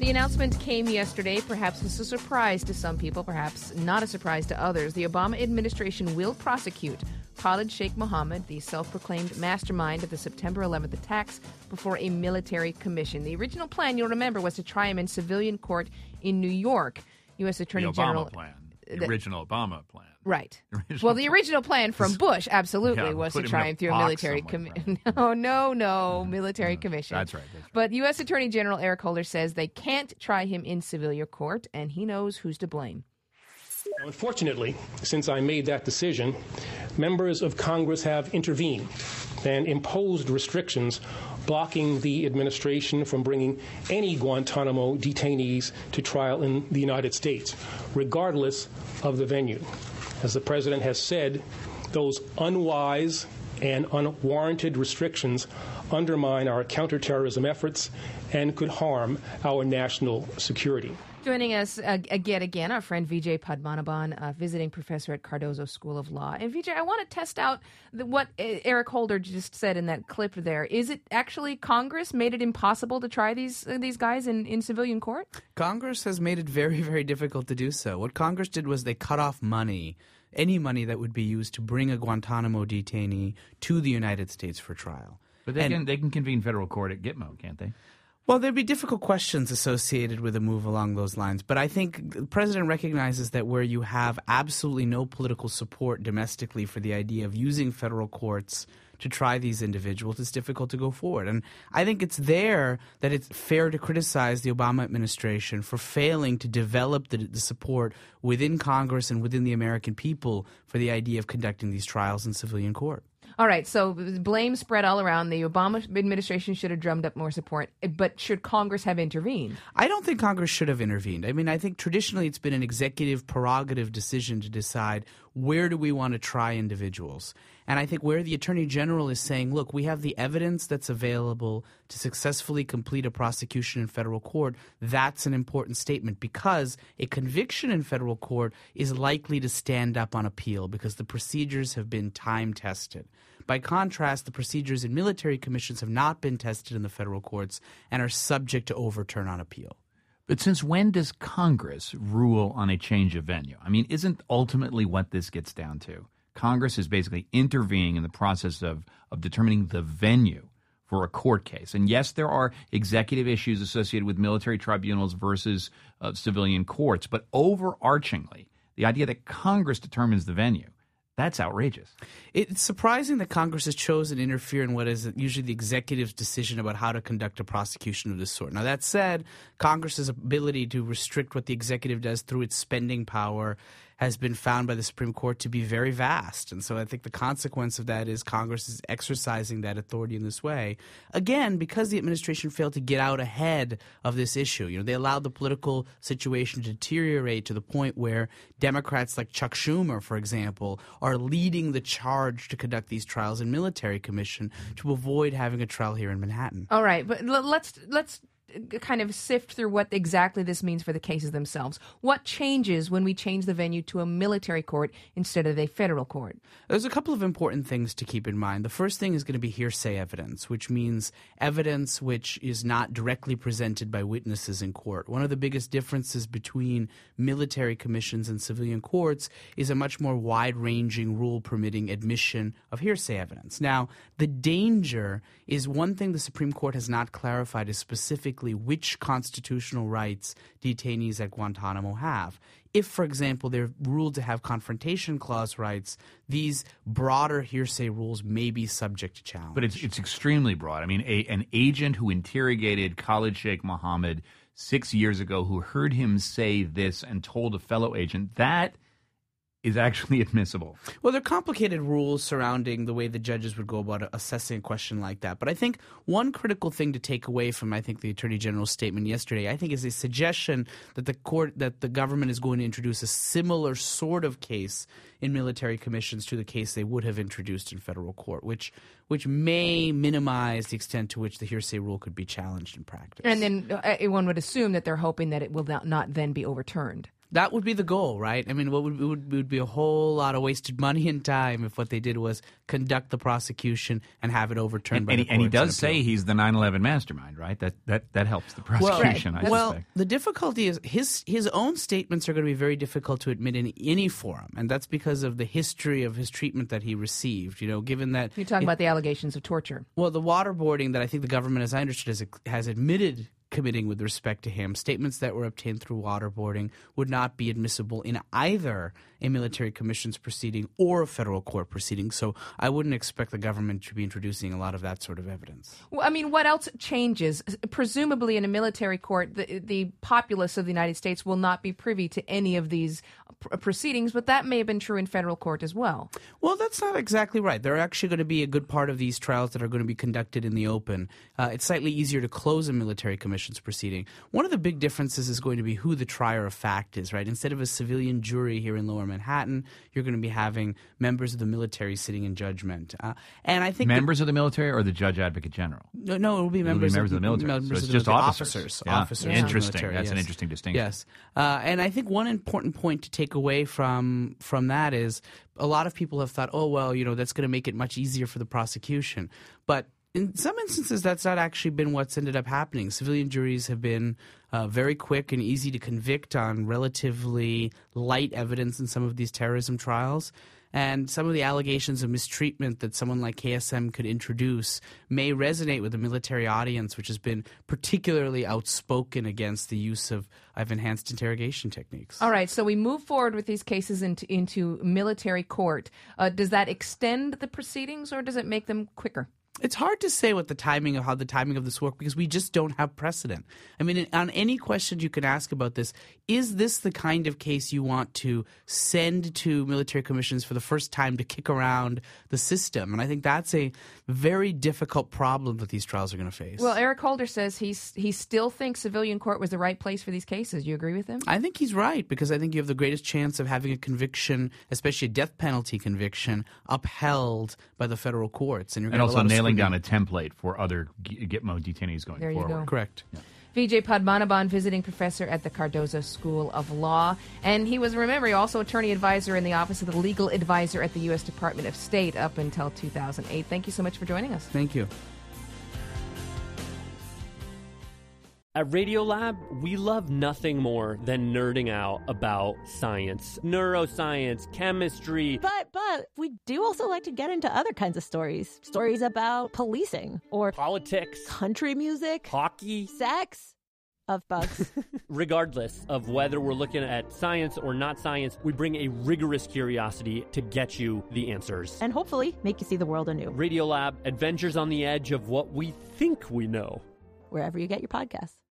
The announcement came yesterday. Perhaps it's a surprise to some people, perhaps not a surprise to others. The Obama administration will prosecute Khalid Sheikh Mohammed, the self-proclaimed mastermind of the September 11th attacks, before a military commission. The original plan, you'll remember, was to try him in civilian court in New York. U.S. Attorney General... The original Obama plan. Right. The original plan from Bush, absolutely, was to try him through a military commission. Military commission. That's right. But U.S. Attorney General Eric Holder says they can't try him in civilian court, and he knows who's to blame. Unfortunately, since I made that decision, members of Congress have intervened and imposed restrictions blocking the administration from bringing any Guantanamo detainees to trial in the United States, regardless of the venue. As the President has said, those unwise and unwarranted restrictions undermine our counterterrorism efforts and could harm our national security. Joining us again, our friend Vijay Padmanabhan, visiting professor at Cardozo School of Law. And Vijay, I want to test out what Eric Holder just said in that clip there. Is it actually Congress made it impossible to try these guys in civilian court? Congress has made it very, very difficult to do so. What Congress did was they cut off money, any money that would be used to bring a Guantanamo detainee to the United States for trial. But they can convene federal court at Gitmo, can't they? Well, there'd be difficult questions associated with a move along those lines. But I think the president recognizes that where you have absolutely no political support domestically for the idea of using federal courts to try these individuals, it's difficult to go forward. And I think it's there that it's fair to criticize the Obama administration for failing to develop the support within Congress and within the American people for the idea of conducting these trials in civilian court. All right, so blame spread all around. The Obama administration should have drummed up more support, but should Congress have intervened? I don't think Congress should have intervened. I mean, I think traditionally it's been an executive prerogative decision to decide where do we want to try individuals. And I think where the Attorney General is saying, look, we have the evidence that's available to successfully complete a prosecution in federal court, that's an important statement because a conviction in federal court is likely to stand up on appeal because the procedures have been time-tested. By contrast, the procedures in military commissions have not been tested in the federal courts and are subject to overturn on appeal. But since when does Congress rule on a change of venue? I mean, isn't ultimately what this gets down to? Congress is basically intervening in the process of determining the venue for a court case. And yes, there are executive issues associated with military tribunals versus civilian courts. But overarchingly, the idea that Congress determines the venue, that's outrageous. It's surprising that Congress has chosen to interfere in what is usually the executive's decision about how to conduct a prosecution of this sort. Now, that said, Congress's ability to restrict what the executive does through its spending power has been found by the Supreme Court to be very vast. And so I think the consequence of that is Congress is exercising that authority in this way. Again, because the administration failed to get out ahead of this issue. You know, they allowed the political situation to deteriorate to the point where Democrats like Chuck Schumer, for example, are leading the charge to conduct these trials in military commission to avoid having a trial here in Manhattan. All right, but let's kind of sift through what exactly this means for the cases themselves. What changes when we change the venue to a military court instead of a federal court? There's a couple of important things to keep in mind. The first thing is going to be hearsay evidence, which means evidence which is not directly presented by witnesses in court. One of the biggest differences between military commissions and civilian courts is a much more wide-ranging rule permitting admission of hearsay evidence. Now, the danger is one thing the Supreme Court has not clarified is specifically which constitutional rights detainees at Guantanamo have. If, for example, they're ruled to have confrontation clause rights, these broader hearsay rules may be subject to challenge. But it's extremely broad. I mean, an agent who interrogated Khalid Sheikh Mohammed 6 years ago who heard him say this and told a fellow agent, that is actually admissible. Well, there are complicated rules surrounding the way the judges would go about assessing a question like that. But I think one critical thing to take away from, the Attorney General's statement yesterday, I think, is a suggestion that the government is going to introduce a similar sort of case in military commissions to the case they would have introduced in federal court, which may minimize the extent to which the hearsay rule could be challenged in practice. And then one would assume that they're hoping that it will not then be overturned. That would be the goal, right? I mean, it would be a whole lot of wasted money and time if what they did was conduct the prosecution and have it overturned by the courts. And he does say he's the 9/11 mastermind, right? That helps the prosecution, I suspect. The difficulty is his own statements are going to be very difficult to admit in any forum, and that's because of the history of his treatment that he received. Given that you're talking about the allegations of torture. Well, the waterboarding that I think the government, as I understood, has admitted committing with respect to him, statements that were obtained through waterboarding would not be admissible in either a military commissions proceeding or a federal court proceeding. So I wouldn't expect the government to be introducing a lot of that sort of evidence. Well, I mean, what else changes? Presumably in a military court, the populace of the United States will not be privy to any of these proceedings, but that may have been true in federal court as well. Well, that's not exactly right. There are actually going to be a good part of these trials that are going to be conducted in the open. It's slightly easier to close a military commissions proceeding. One of the big differences is going to be who the trier of fact is, right? Instead of a civilian jury here in Lower Manhattan, you're going to be having members of the military sitting in judgment. And I think members of the military or the Judge Advocate General? No, it will be members of the military. So it's just officers. Yeah. Officers. Interesting. That's an interesting distinction. Yes. And I think one important point to take away from that is a lot of people have thought, oh, well, that's going to make it much easier for the prosecution. But in some instances, that's not actually been what's ended up happening. Civilian juries have been very quick and easy to convict on relatively light evidence in some of these terrorism trials. And some of the allegations of mistreatment that someone like KSM could introduce may resonate with the military audience, which has been particularly outspoken against the use of enhanced interrogation techniques. All right, so we move forward with these cases into military court. Does that extend the proceedings or does it make them quicker? It's hard to say how the timing of this work because we just don't have precedent. I mean, on any question you can ask about this, is this the kind of case you want to send to military commissions for the first time to kick around the system? And I think that's a very difficult problem that these trials are going to face. Well, Eric Holder says he still thinks civilian court was the right place for these cases. Do you agree with him? I think he's right because I think you have the greatest chance of having a conviction, especially a death penalty conviction, upheld by the federal courts. And also nailing down a template for other Gitmo detainees going there forward. You go. Correct. Yeah. Vijay Padmanabhan, visiting professor at the Cardozo School of Law. And he was, remember, also attorney advisor in the Office of the Legal Advisor at the U.S. Department of State up until 2008. Thank you so much for joining us. Thank you. At Radiolab, we love nothing more than nerding out about science, neuroscience, chemistry. But we do also like to get into other kinds of stories. Stories about policing or politics, country music, hockey, sex, of bugs. Regardless of whether we're looking at science or not science, we bring a rigorous curiosity to get you the answers. And hopefully make you see the world anew. Radiolab, adventures on the edge of what we think we know. Wherever you get your podcasts.